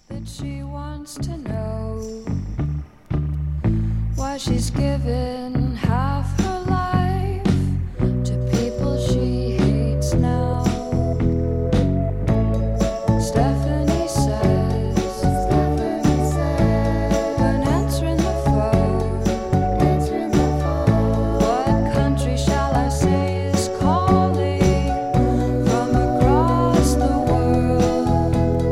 that she wants to know why she's given half her life to people she hates now. Stephanie says, when answering the phone, what country shall I say is calling from across the world?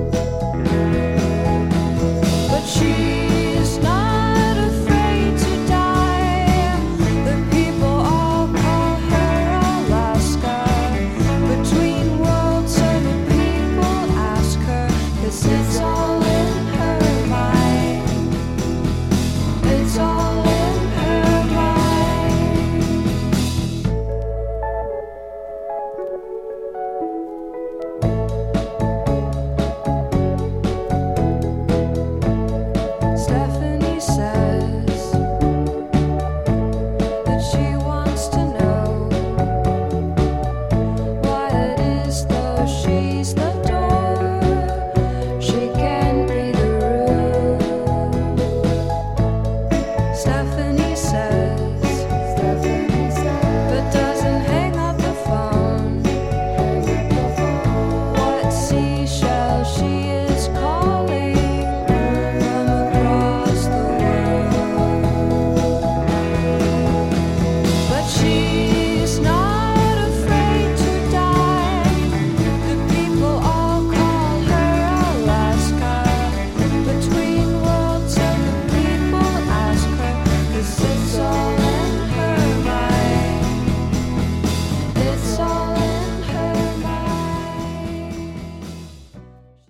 But she's not afraid to die. The people all call her Alaska. Between worlds, so the people ask her, 'cause it's all in her mind. It's all in her mind. Stephanie says that she wants to know why it is, though she's the door, she can be the room. Stephanie says, but doesn't hang up the phone. What seashell she